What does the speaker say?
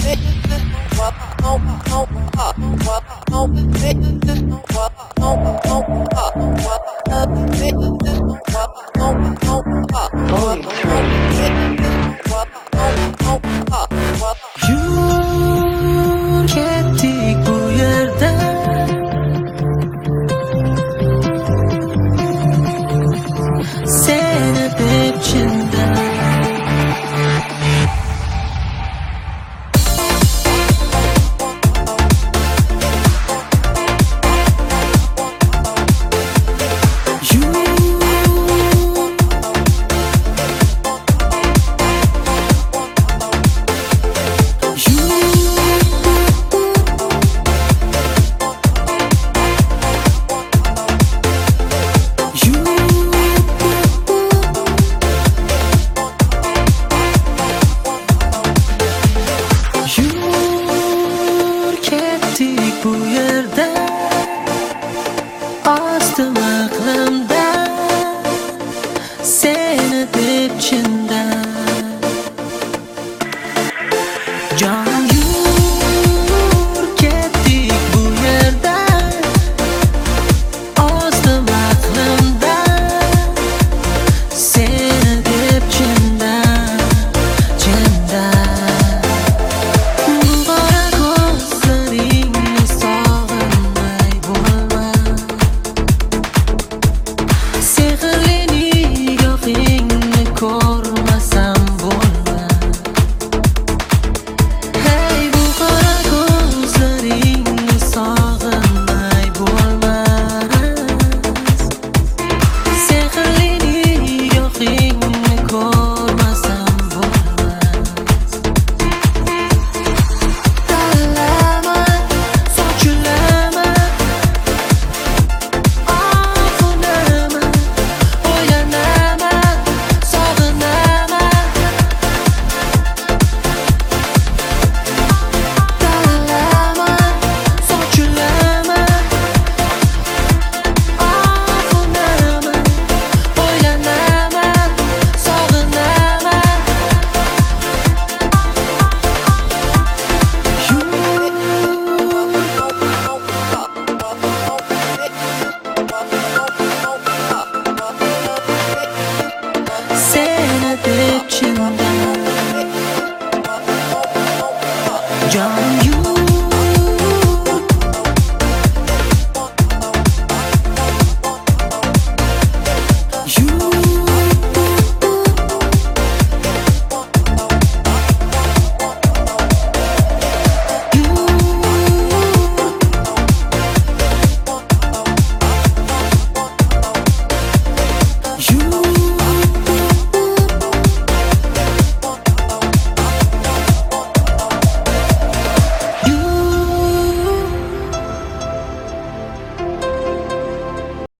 Yur ketdik bu yerdan, seni deb chindan. Bu yerda ostim aqlimdan, seni deb chindan. Jonim yur ketdik bu yerda, ostim aqlimdan, seni deb chindan, chindan. Ko'rmasam bo'lmas. Hey, bu qora ko'zlaringni sog'inmay bo'lmas. Sehrli nigohingni ko'rmasam bo'lmas. Tanlaman, sochilaman, oxunaman, o'yanaman. John,